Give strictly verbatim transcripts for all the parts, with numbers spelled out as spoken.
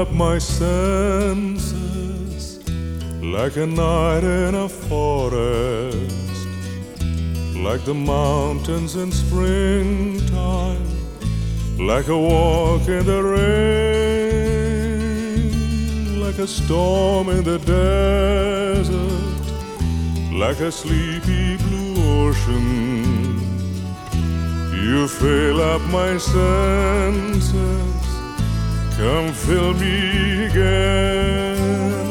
up my senses like a night in a forest, like the mountains in springtime, like a walk in the rain, like a storm in the desert, like a sleepy blue ocean. You fill up my senses, come fill me again.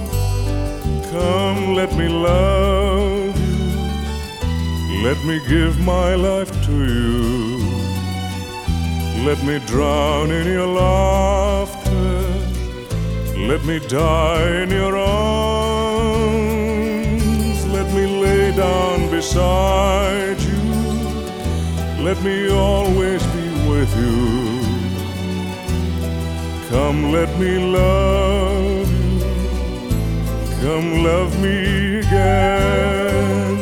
Come, let me love you, let me give my life to you. Let me drown in your laughter, let me die in your arms. Let me lay down beside you, let me always be with you. Come, let me love you, come love me again.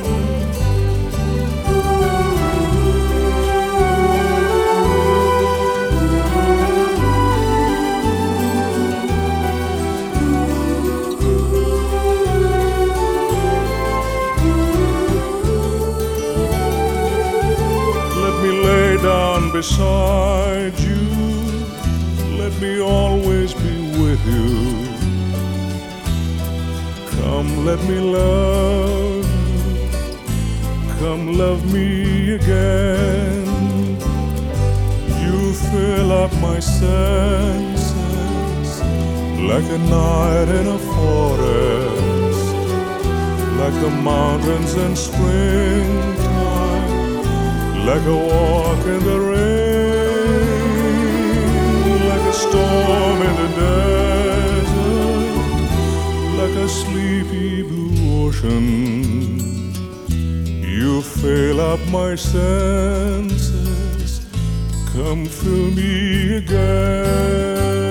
Let me lay down beside you, let me always be with you. Come, let me love you, come love me again. You fill up my senses like a night in a forest, like the mountains in springtime, like a walk in the rain, like a storm in the desert, like a sleepy blue ocean. You fill up my senses, come fill me again.